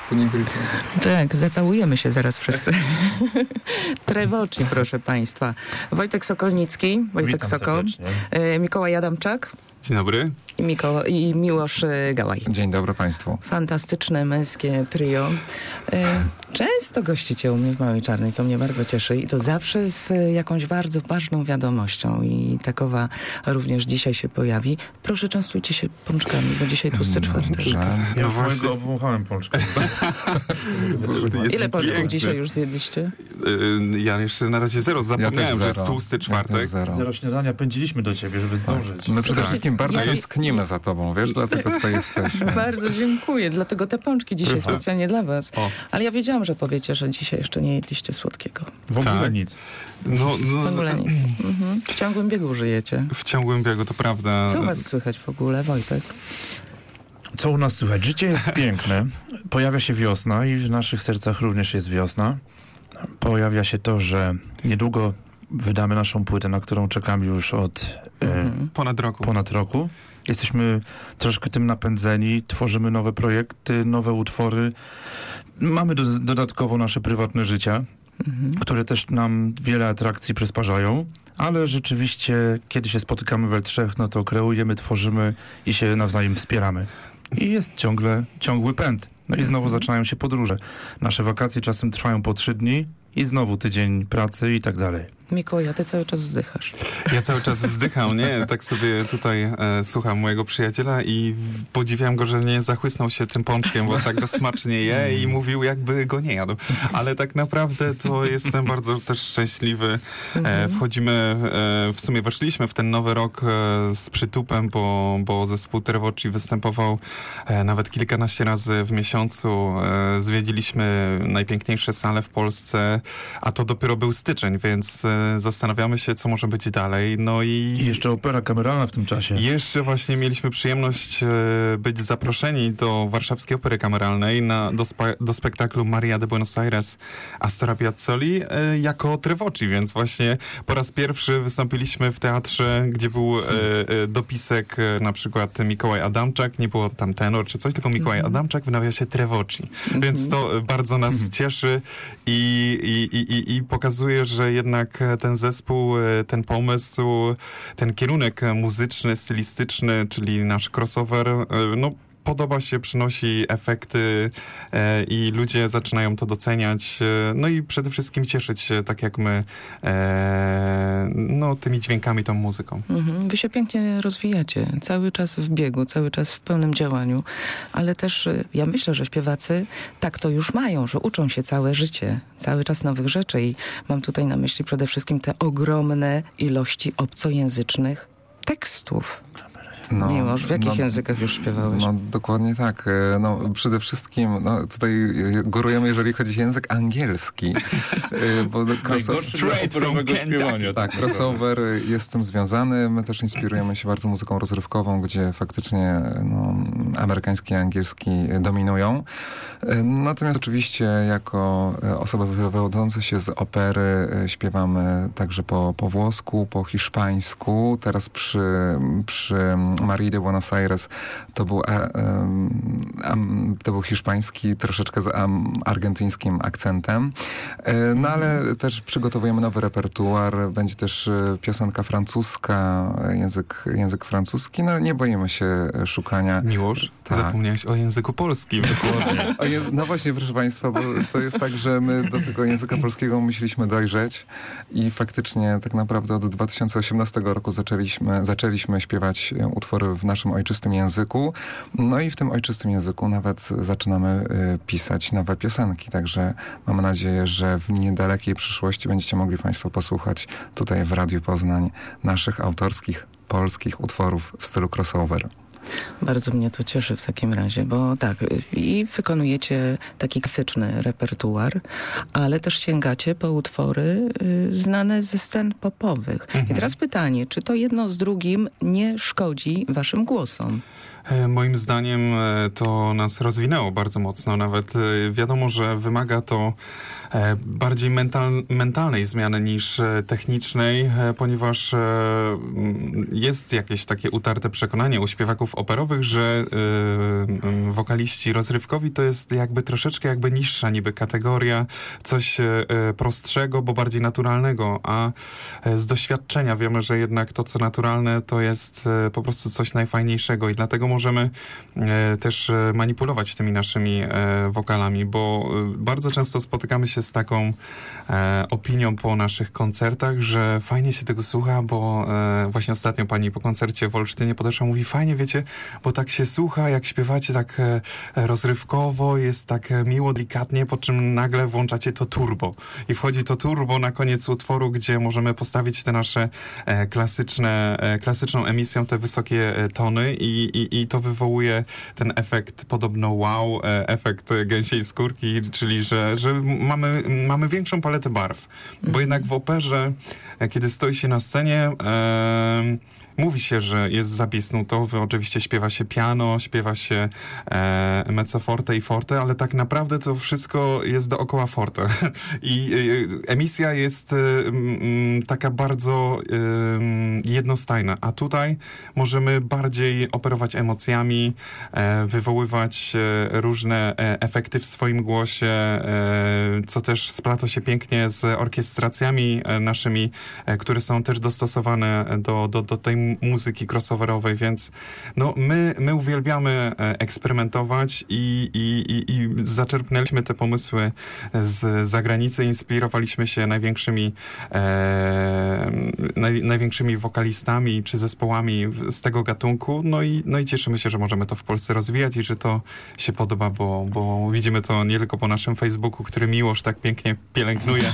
później wrócimy. Tak, zacałujemy się zaraz wszyscy. Trevoci, proszę państwa. Wojtek Sokolnicki, Wojtek Sokol, Mikołaj Adamczak Dzień dobry. i Miłosz Gałaj. Dzień dobry państwu. Fantastyczne męskie trio. Często gościcie u mnie w Małej Czarnej, co mnie bardzo cieszy i to zawsze z jakąś bardzo ważną wiadomością i takowa również dzisiaj się pojawi. Proszę, częstujcie się pączkami, bo dzisiaj tłusty czwartek. Ja już mojego obwąchałem pączkę. Ile pączków dzisiaj już zjedliście? Ja jeszcze na razie zero. Zapomniałem, że jest tłusty czwartek. Zero śniadania pędziliśmy do ciebie, żeby zdążyć. My przede wszystkim bardzo tęsknimy za tobą, wiesz, dlatego tutaj jesteśmy. Bardzo dziękuję, dlatego te pączki dzisiaj specjalnie dla was. Ale ja wiedziałam, że powiecie, że dzisiaj jeszcze nie jedliście słodkiego. W ogóle nic. W ogóle nic. W ciągłym biegu żyjecie. W ciągłym biegu, to prawda. Co u was słychać w ogóle, Wojtek? Co u nas słychać? Życie jest piękne. Pojawia się wiosna i w naszych sercach również jest wiosna. Pojawia się to, że niedługo wydamy naszą płytę, na którą czekamy już od ponad roku. Jesteśmy troszkę tym napędzeni, tworzymy nowe projekty, nowe utwory. Mamy dodatkowo nasze prywatne życia, które też nam wiele atrakcji przysparzają, ale rzeczywiście, kiedy się spotykamy we trzech, no to kreujemy, tworzymy i się nawzajem wspieramy. I jest ciągły pęd. No i znowu zaczynają się podróże. Nasze wakacje czasem trwają po 3 dni i znowu tydzień pracy i tak dalej. Mikołaj, ty cały czas wzdychasz. Ja cały czas wzdycham, nie? Tak sobie tutaj słucham mojego przyjaciela i podziwiam go, że nie zachłysnął się tym pączkiem, bo tak go smacznie je i mówił, jakby go nie jadł. Ale tak naprawdę to jestem bardzo też szczęśliwy. Wchodzimy, w sumie weszliśmy w ten nowy rok z przytupem, bo zespół Trevoci występował nawet kilkanaście razy w miesiącu. Zwiedziliśmy najpiękniejsze sale w Polsce, a to dopiero był styczeń, więc zastanawiamy się, co może być dalej. No i jeszcze opera kameralna w tym czasie. Jeszcze właśnie mieliśmy przyjemność być zaproszeni do Warszawskiej Opery Kameralnej do spektaklu Maria de Buenos Aires Astora Piazzoli jako Trevoci, więc właśnie po raz pierwszy wystąpiliśmy w teatrze, gdzie był dopisek na przykład Mikołaj Adamczak, nie było tam tenor czy coś, tylko Mikołaj Adamczak w nawiasie Trevoci. Więc to bardzo nas cieszy i pokazuje, że jednak ten zespół, ten pomysł, ten kierunek muzyczny, stylistyczny, czyli nasz crossover, no podoba się, przynosi efekty i ludzie zaczynają to doceniać, no i przede wszystkim cieszyć się, tak jak my, no tymi dźwiękami, tą muzyką. Wy się pięknie rozwijacie, cały czas w biegu, cały czas w pełnym działaniu, ale też ja myślę, że śpiewacy tak to już mają, że uczą się całe życie, cały czas nowych rzeczy i mam tutaj na myśli przede wszystkim te ogromne ilości obcojęzycznych tekstów. Miłosz, w jakich językach już śpiewałeś? No dokładnie tak. No, przede wszystkim tutaj górujemy, jeżeli chodzi o język angielski. Bo crossover jest z tym związany. My też inspirujemy się bardzo muzyką rozrywkową, gdzie faktycznie amerykański i angielski dominują. Natomiast oczywiście jako osoby wywodzące się z opery śpiewamy także po włosku, po hiszpańsku. Teraz przy Marii de Buenos Aires to był hiszpański, troszeczkę z argentyńskim akcentem. No ale też przygotowujemy nowy repertuar. Będzie też piosenka francuska, język francuski. No nie boimy się szukania. Miłosz, zapomniałeś o języku polskim. Dokładnie. No właśnie, proszę państwa, bo to jest tak, że my do tego języka polskiego musieliśmy dojrzeć i faktycznie tak naprawdę od 2018 roku zaczęliśmy śpiewać utwory w naszym ojczystym języku. No i w tym ojczystym języku nawet zaczynamy pisać nowe piosenki. Także mam nadzieję, że w niedalekiej przyszłości będziecie mogli państwo posłuchać tutaj w Radiu Poznań naszych autorskich, polskich utworów w stylu crossover. Bardzo mnie to cieszy w takim razie, bo tak, i wykonujecie taki klasyczny repertuar, ale też sięgacie po utwory znane ze scen popowych. I teraz pytanie, czy to jedno z drugim nie szkodzi waszym głosom? Moim zdaniem to nas rozwinęło bardzo mocno. Nawet wiadomo, że wymaga to bardziej mentalnej zmiany niż technicznej, ponieważ jest jakieś takie utarte przekonanie u śpiewaków operowych, że wokaliści rozrywkowi to jest jakby troszeczkę jakby niższa niby kategoria, coś prostszego, bo bardziej naturalnego, a z doświadczenia wiemy, że jednak to, co naturalne, to jest po prostu coś najfajniejszego i dlatego możemy też manipulować tymi naszymi wokalami, bo bardzo często spotykamy się z taką opinią po naszych koncertach, że fajnie się tego słucha, bo właśnie ostatnio pani po koncercie w Olsztynie podeszła, mówi fajnie, wiecie, bo tak się słucha, jak śpiewacie tak rozrywkowo, jest tak miło, delikatnie, po czym nagle włączacie to turbo. I wchodzi to turbo na koniec utworu, gdzie możemy postawić te nasze klasyczną emisją, te wysokie tony i to wywołuje ten efekt podobno wow, efekt gęsiej skórki, czyli że mamy większą paletę barw. Bo jednak w operze, kiedy stoi się na scenie, mówi się, że jest zapis nutowy, oczywiście śpiewa się piano, śpiewa się mezzo forte i forte, ale tak naprawdę to wszystko jest dookoła forte. I emisja jest taka bardzo jednostajna, a tutaj możemy bardziej operować emocjami, wywoływać różne efekty w swoim głosie, co też splata się pięknie z orkiestracjami naszymi, które są też dostosowane do tej muzyki crossoverowej, więc no, my uwielbiamy eksperymentować i zaczerpnęliśmy te pomysły z zagranicy, inspirowaliśmy się największymi wokalistami czy zespołami z tego gatunku, no i cieszymy się, że możemy to w Polsce rozwijać i że to się podoba, bo widzimy to nie tylko po naszym Facebooku, który Miłosz tak pięknie pielęgnuje,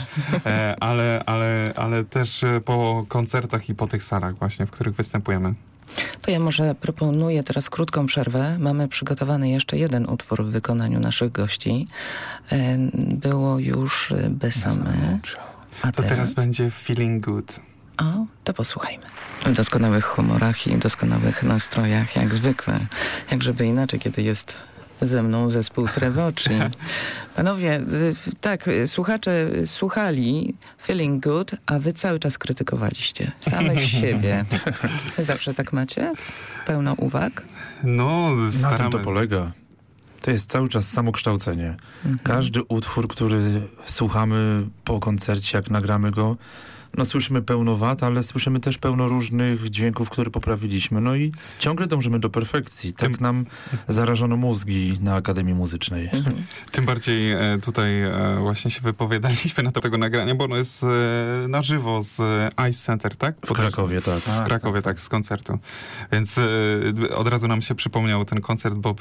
ale też po koncertach i po tych salach właśnie, w których występujemy. To ja może proponuję teraz krótką przerwę. Mamy przygotowany jeszcze jeden utwór w wykonaniu naszych gości. Było już Besame. A to teraz będzie Feeling Good. O, to posłuchajmy. W doskonałych humorach i doskonałych nastrojach, jak zwykle. Jak żeby inaczej, kiedy jest ze mną zespół Trevoci. Panowie, tak, słuchacze słuchali Feeling Good, a wy cały czas krytykowaliście samych siebie. Zawsze tak macie? Pełno uwag? No, na tym to polega. To jest cały czas samokształcenie. Każdy utwór, który słuchamy po koncercie, jak nagramy go, no słyszymy pełno wad, ale słyszymy też pełno różnych dźwięków, które poprawiliśmy. No i ciągle dążymy do perfekcji. Tak nam zarażono mózgi na Akademii Muzycznej. Tym bardziej tutaj właśnie się wypowiadaliśmy na tego nagrania, bo ono jest na żywo z Ice Center, tak? W Krakowie, tak. W Krakowie, tak, z koncertu. Więc od razu nam się przypomniał ten koncert, bo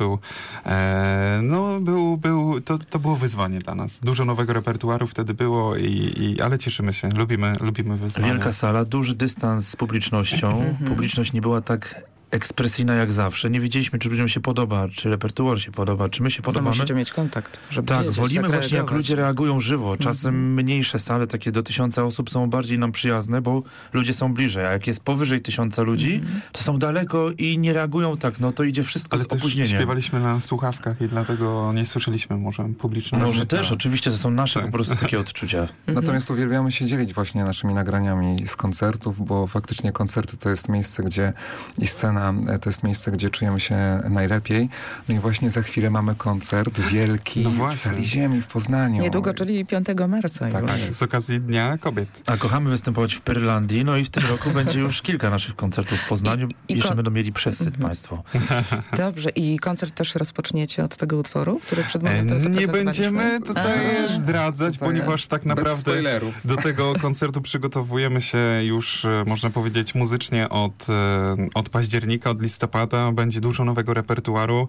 to było wyzwanie dla nas. Dużo nowego repertuaru wtedy było, ale cieszymy się, lubimy wyzwania. Wielka sala, duży dystans z publicznością. Publiczność nie była tak ekspresyjna jak zawsze. Nie wiedzieliśmy, czy ludziom się podoba, czy repertuar się podoba, czy my się podobamy. No musicie mieć kontakt, żeby tak, wiedzieć, wolimy jak właśnie, jak ludzie reagują żywo. Czasem mniejsze sale, takie do 1000 osób są bardziej nam przyjazne, bo ludzie są bliżej, a jak jest powyżej 1000 ludzi, to są daleko i nie reagują tak, no to idzie wszystko z opóźnieniem. Śpiewaliśmy na słuchawkach i dlatego nie słyszeliśmy może publiczności. Może też, oczywiście, to są nasze po prostu takie odczucia. Natomiast uwielbiamy się dzielić właśnie naszymi nagraniami z koncertów, bo faktycznie koncerty to jest miejsce, gdzie i scena to jest miejsce, gdzie czujemy się najlepiej. No i właśnie za chwilę mamy koncert wielki w Sali Ziemi w Poznaniu. Niedługo, czyli 5 marca. Tak, z okazji Dnia Kobiet. A kochamy występować w Pyrlandii, no i w tym roku będzie już kilka naszych koncertów w Poznaniu. Jeszcze będą mieli przesyt państwo. Dobrze. I koncert też rozpoczniecie od tego utworu, który przed momentem nie będziemy tutaj zdradzać, ponieważ tak naprawdę do tego koncertu przygotowujemy się już, można powiedzieć, muzycznie od października, od listopada. Będzie dużo nowego repertuaru,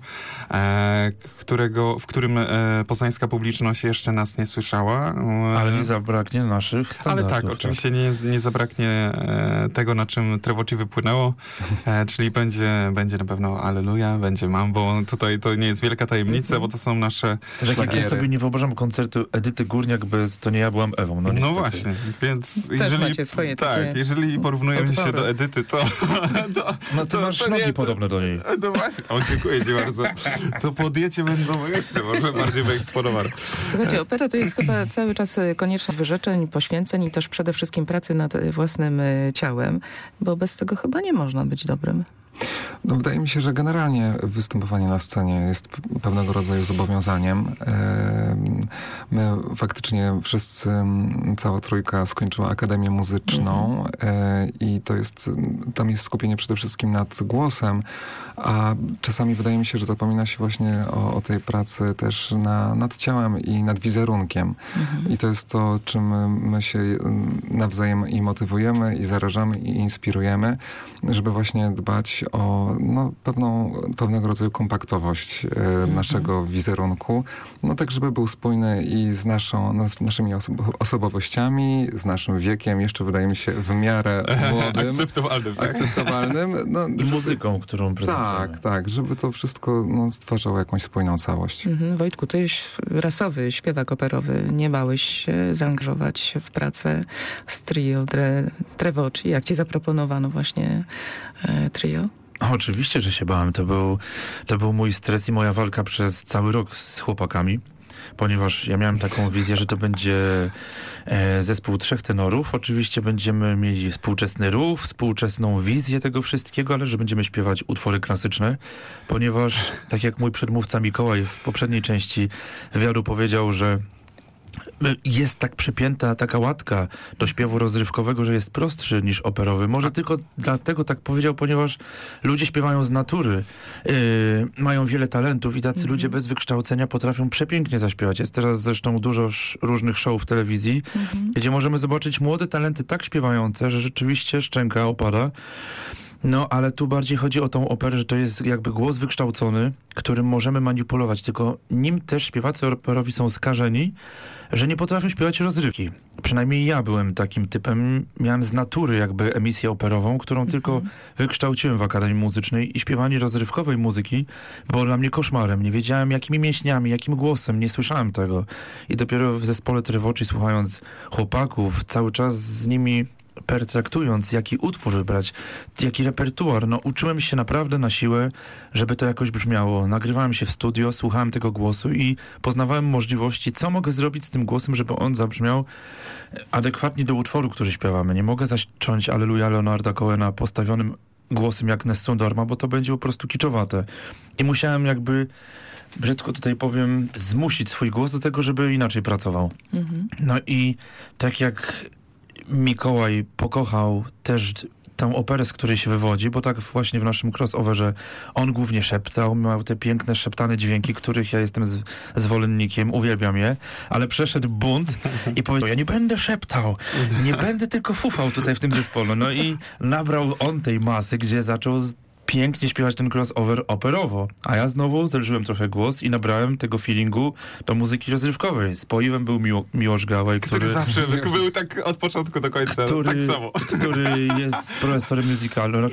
w którym poznańska publiczność jeszcze nas nie słyszała. Ale nie zabraknie naszych standardów. Ale tak, oczywiście nie zabraknie tego, na czym Trevoci wypłynęło, czyli będzie na pewno Alleluja, będzie Mambo. Tutaj to nie jest wielka tajemnica, bo to są nasze szlagiery. Ja sobie nie wyobrażam koncertu Edyty Górniak bez To nie ja byłam Ewą. No właśnie, więc też macie swoje jeżeli porównujemy się do Edyty, to masz nogi podobne do niej. No właśnie, dziękuję ci bardzo. To po diecie będą jeszcze może bardziej wyeksponowane. Słuchajcie, opera to jest chyba cały czas konieczność wyrzeczeń, poświęceń i też przede wszystkim pracy nad własnym ciałem, bo bez tego chyba nie można być dobrym. No, wydaje mi się, że generalnie występowanie na scenie jest pewnego rodzaju zobowiązaniem. My faktycznie wszyscy, cała trójka skończyła Akademię Muzyczną i tam jest skupienie przede wszystkim nad głosem, a czasami wydaje mi się, że zapomina się właśnie o tej pracy też nad ciałem i nad wizerunkiem. I to jest to, czym my się nawzajem i motywujemy, i zarażamy, i inspirujemy, żeby właśnie dbać o pewnego rodzaju kompaktowość naszego wizerunku, tak żeby był spójny i z naszymi osobowościami, z naszym wiekiem, jeszcze wydaje mi się w miarę młodym. Akceptowalnym. I muzyką, którą prezentujemy. Tak, żeby to wszystko stwarzało jakąś spójną całość. Wojtku, ty jest rasowy śpiewak operowy. Nie bałeś się zaangażować w pracę z trio Trevoci, jak ci zaproponowano właśnie trio? Oczywiście, że się bałem. To był mój stres i moja walka przez cały rok z chłopakami, ponieważ ja miałem taką wizję, że to będzie zespół 3 tenorów. Oczywiście będziemy mieli współczesny ruch, współczesną wizję tego wszystkiego, ale że będziemy śpiewać utwory klasyczne, ponieważ tak jak mój przedmówca Mikołaj w poprzedniej części wywiadu powiedział, że jest tak przypięta taka łatka do śpiewu rozrywkowego, że jest prostszy niż operowy. Może tylko dlatego tak powiedział, ponieważ ludzie śpiewają z natury, mają wiele talentów i tacy ludzie bez wykształcenia potrafią przepięknie zaśpiewać. Jest teraz zresztą dużo różnych show w telewizji, gdzie możemy zobaczyć młode talenty tak śpiewające, że rzeczywiście szczęka opada. No, ale tu bardziej chodzi o tą operę, że to jest jakby głos wykształcony, którym możemy manipulować, tylko nim też śpiewacy operowi są skażeni, że nie potrafią śpiewać rozrywki. Przynajmniej ja byłem takim typem, miałem z natury jakby emisję operową, którą tylko wykształciłem w Akademii Muzycznej i śpiewanie rozrywkowej muzyki było dla mnie koszmarem. Nie wiedziałem jakimi mięśniami, jakim głosem, nie słyszałem tego. I dopiero w zespole Trevoci, słuchając chłopaków, cały czas z nimi pertraktując, jaki utwór wybrać, jaki repertuar, uczyłem się naprawdę na siłę, żeby to jakoś brzmiało. Nagrywałem się w studio, słuchałem tego głosu i poznawałem możliwości, co mogę zrobić z tym głosem, żeby on zabrzmiał adekwatnie do utworu, który śpiewamy. Nie mogę zacząć Alleluja Leonarda Cohena postawionym głosem jak Nessun Dorma, bo to będzie po prostu kiczowate. I musiałem jakby, brzydko tutaj powiem, zmusić swój głos do tego, żeby inaczej pracował. No i tak jak Mikołaj pokochał też tę operę, z której się wywodzi, bo tak właśnie w naszym crossoverze on głównie szeptał, miał te piękne szeptane dźwięki, których ja jestem zwolennikiem, uwielbiam je, ale przeszedł bunt i powiedział, ja nie będę szeptał, nie będę tylko fufał tutaj w tym zespole. No i nabrał on tej masy, gdzie zaczął pięknie śpiewać ten crossover operowo. A ja znowu zelżyłem trochę głos i nabrałem tego feelingu do muzyki rozrywkowej. Z poiwem był Miłosz Gałaj, który zawsze był tak od początku do końca, tak samo. Który jest profesorem musicalu,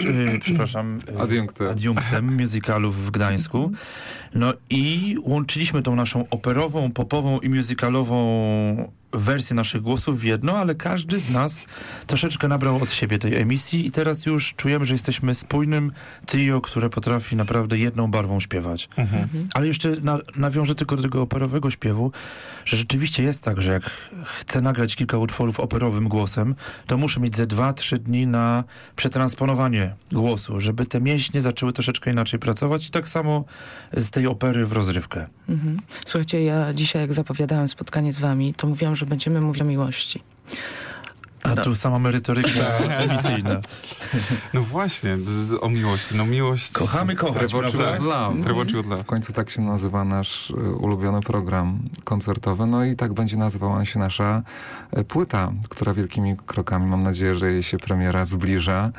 adiunktem musicalów w Gdańsku. No i łączyliśmy tą naszą operową, popową i musicalową wersję naszych głosów w jedno, ale każdy z nas troszeczkę nabrał od siebie tej emisji i teraz już czujemy, że jesteśmy spójnym trio, które potrafi naprawdę jedną barwą śpiewać. Ale jeszcze nawiążę tylko do tego operowego śpiewu, że rzeczywiście jest tak, że jak chcę nagrać kilka utworów operowym głosem, to muszę mieć ze 2-3 dni na przetransponowanie głosu, żeby te mięśnie zaczęły troszeczkę inaczej pracować i tak samo z tej opery w rozrywkę. Słuchajcie, ja dzisiaj jak zapowiadałem spotkanie z wami, to mówiłam, że będziemy mówić o miłości. A tu sama merytoryka emisyjna. No właśnie, o miłości. Miłość... Kochamy kochać, Trevoci Would Love. W końcu tak się nazywa nasz ulubiony program koncertowy. No i tak będzie nazywała się nasza płyta, która wielkimi krokami, mam nadzieję, że jej się premiera zbliża.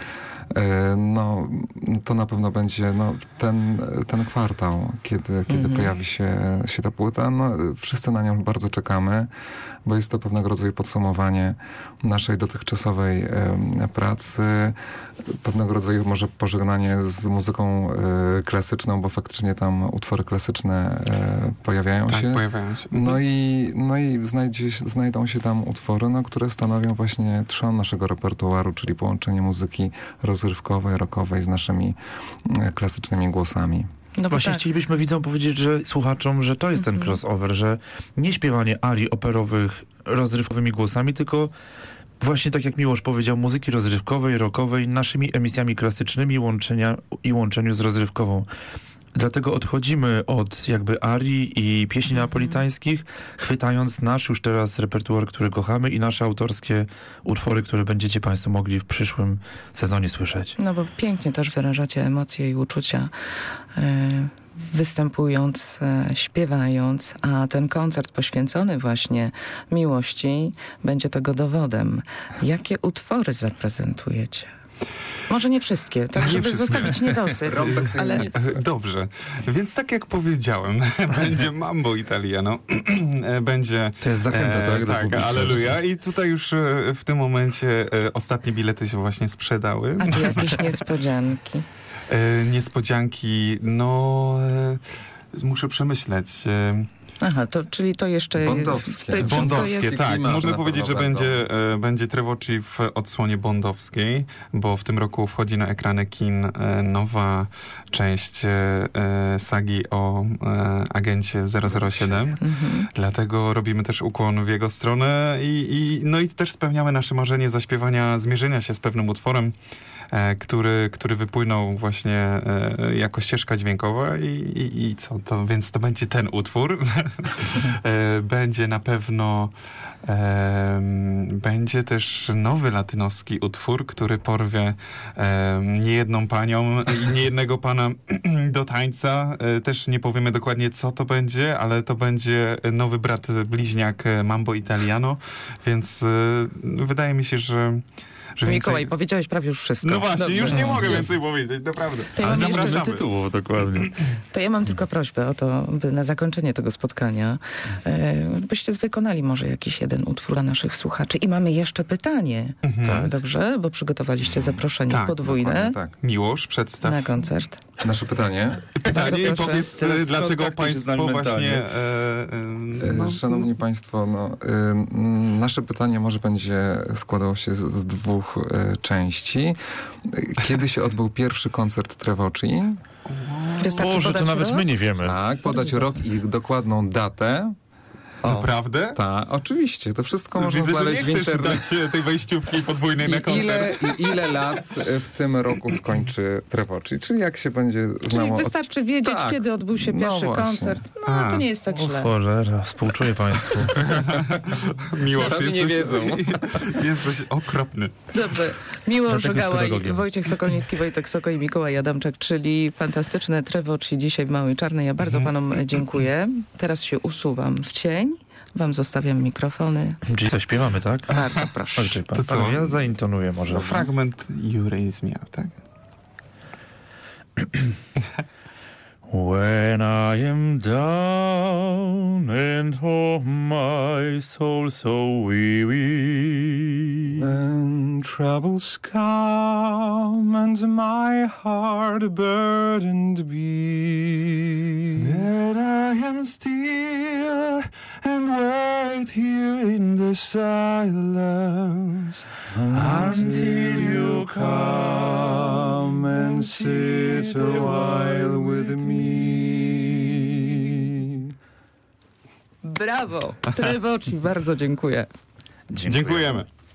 To na pewno będzie ten kwartał, kiedy pojawi się ta płyta. Wszyscy na nią bardzo czekamy, bo jest to pewnego rodzaju podsumowanie naszej dotychczasowej pracy, pewnego rodzaju może pożegnanie z muzyką klasyczną, bo faktycznie tam utwory klasyczne pojawiają się. Pojawiają się. No i znajdą się tam utwory, które stanowią właśnie trzon naszego repertuaru, czyli połączenie muzyki rozrywkowej rozrywkowej, rockowej z naszymi klasycznymi głosami. No bo Właśnie tak. chcielibyśmy widzom powiedzieć, że słuchaczom, że to jest ten crossover, że nie śpiewanie arii operowych rozrywkowymi głosami, tylko właśnie tak jak Miłosz powiedział, muzyki rozrywkowej, rockowej, naszymi emisjami klasycznymi łączeniu z rozrywkową. Dlatego odchodzimy od jakby arii i pieśni neapolitańskich, chwytając nasz już teraz repertuar, który kochamy i nasze autorskie utwory, które będziecie Państwo mogli w przyszłym sezonie słyszeć. No bo pięknie też wyrażacie emocje i uczucia, występując, śpiewając, a ten koncert poświęcony właśnie miłości będzie tego dowodem. Jakie utwory zaprezentujecie? Może nie wszystkie, tak Nie żeby wszystkie. zostawić niedosyt, ale Dobrze, więc tak jak powiedziałem, będzie Mambo Italiano, będzie... To jest zachęta, tak? do Tak, publiczności. alleluja. I tutaj już w tym momencie ostatnie bilety się właśnie sprzedały. a czy jakieś niespodzianki? Niespodzianki, muszę przemyśleć. Aha, czyli to jeszcze... Bondowskie. wszystko Bondowskie, jest... tak. klimat Można na powiedzieć, że pewno będzie Trevoci w odsłonie bondowskiej, bo w tym roku wchodzi na ekrany kin nowa część sagi o agencie 007. Dlatego robimy też ukłon w jego stronę i też spełniamy nasze marzenie zaśpiewania, zmierzenia się z pewnym utworem, który wypłynął właśnie jako ścieżka dźwiękowa i co to, więc to będzie ten utwór. Będzie na pewno będzie też nowy latynoski utwór, który porwie niejedną panią i niejednego pana do tańca. Też nie powiemy dokładnie, co to będzie, ale to będzie nowy brat bliźniak Mambo Italiano, więc wydaje mi się, że Mikołaj, powiedziałeś prawie już wszystko. No właśnie, Dobrze. już nie mogę więcej powiedzieć, naprawdę. To ja Ale mam jeszcze- zapraszamy. tytułów, dokładnie. To ja mam tylko prośbę o to, by na zakończenie tego spotkania byście wykonali może jakiś jeden utwór dla naszych słuchaczy. I mamy jeszcze pytanie. Tak. Dobrze? Bo przygotowaliście zaproszenie Tak, podwójne Dokładnie tak. Miłosz, przedstaw na koncert. Nasze pytanie. Bardzo pytanie i proszę. powiedz, Teraz dlaczego skontaktuj się z nami państwo mentalnie. właśnie... Szanowni Państwo, nasze pytanie może będzie składało się z dwóch części. Kiedy się odbył pierwszy koncert Trevoci? Wystarczy Boże, to podać nawet rok? my nie wiemy. Tak, podać rok i dokładną datę. Naprawdę? Tak, oczywiście, to wszystko można Widzę, że nie znaleźć w chcesz internecie. dać tej wejściówki podwójnej na koncert. Ile lat w tym roku skończy Trevoci? Czyli jak się będzie Czyli znało... wystarczy wiedzieć, Tak. kiedy odbył się No pierwszy właśnie. koncert. No, to nie jest tak źle. Cholera, współczuję Państwu. Miłosz, Sami nie wiedzą. Jesteś okropny. Dobrze. Miłosz Dlatego z Gałaj, pedagogiem. Wojciech Sokolnicki, Wojtek Soko i Mikołaj Adamczak, czyli fantastyczne Trevoci dzisiaj w Małej Czarnej. Ja bardzo panom dziękuję. Teraz się usuwam w cień. Wam zostawiam mikrofony. Czyli co, śpiewamy, tak? Bardzo proszę. Ojcze, To co? ja zaintonuję może. No, fragment You Raise Me Up, tak? When I am down and oh my soul so weary, And troubles come and my heart burdened be. That I am still and wait here in the silence Until you come and sit a while with me. Brawo! Trevoci, bardzo dziękuję. Dziękujemy.